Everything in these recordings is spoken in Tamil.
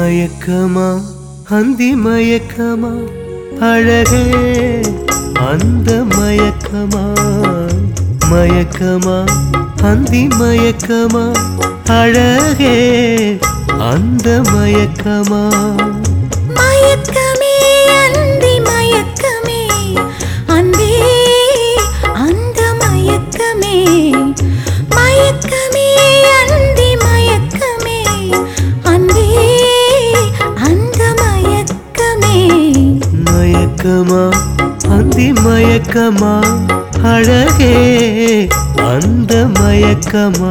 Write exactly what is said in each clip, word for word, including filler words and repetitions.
மயக்கமா அந்தி மயக்கமா அழகே அந்த மயக்கமா மயக்கமா அந்தி மயக்கமா அழகே அந்த மயக்கமா மயக்கமே அந்தி மயக்கமே அன்பே அந்த மயக்கமே மயக்கமே அந்தி மயக்கமே அன்பே அந்த மயக்கமே மயக்கமா அந்தி மயக்கமா அழகே அந்த மயக்கமா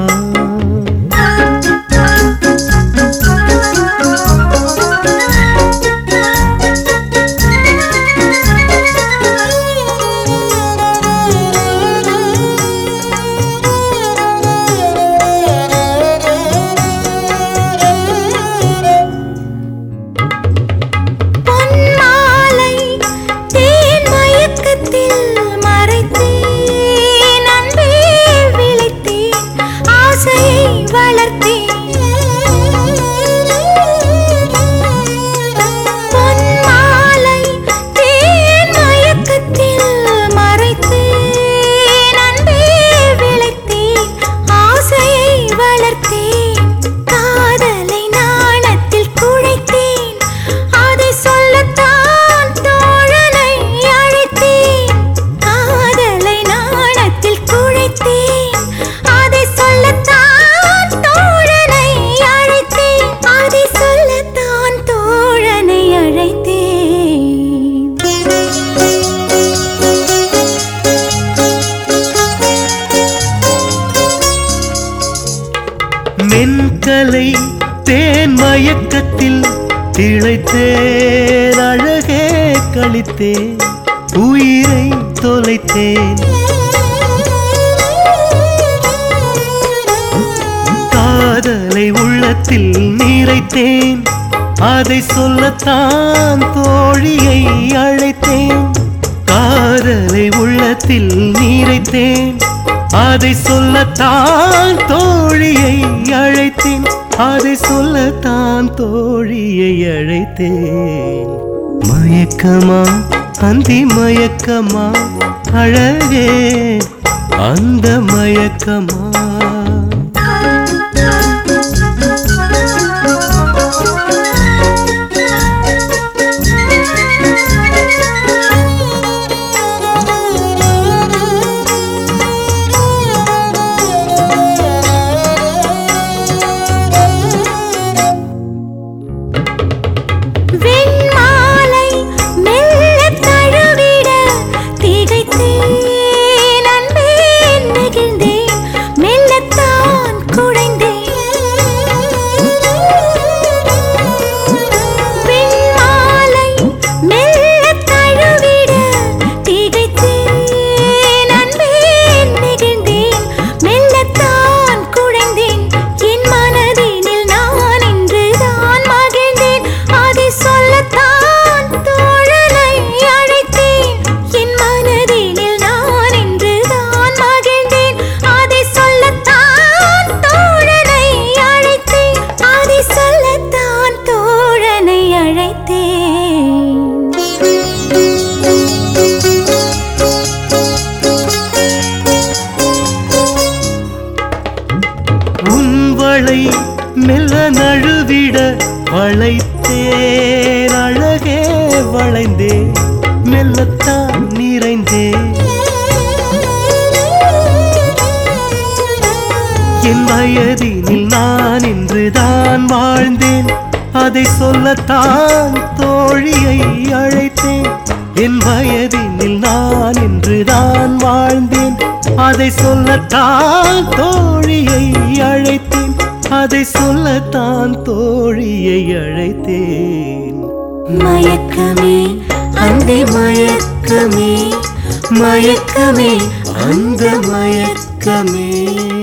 மென்கலை தேன் மயக்கத்தில் திளைத்தேன் அழகே கழித்தேன் உயிரை தொலைத்தேன் காதலை உள்ளத்தில் நிறைத்தேன் அதை சொல்லத்தான் தோழியை அழைத்தேன் காதலை உள்ளத்தில் நிறைத்தேன் அதை சொல்லத்தான் தோழியை அழைத்தேன் அதை சொல்லத்தான் தோழியை அழைத்தேன் மயக்கமா அந்தி மயக்கமா அழகே அந்த மயக்கமா உன்வளை மெல்ல நழுவிட வளைத்தேன் அழகே வளைந்தேன் மெல்லத்தான் நிறைந்தேன் என் வயதினில் நான் இன்றுதான் வாழ்ந்தேன் அதை சொல்லத்தான் தோழியை அழைத்தேன் என் வயதினில் நான் இன்றுதான் வாழ்ந்தேன் அதை சொல்லத்தான் தோழியை அழைத்தேன் அதை சொல்லத்தான் தோழியை அழைத்தேன் மயக்கமே அந்தி மயக்கமே மயக்கமே அந்த மயக்கமே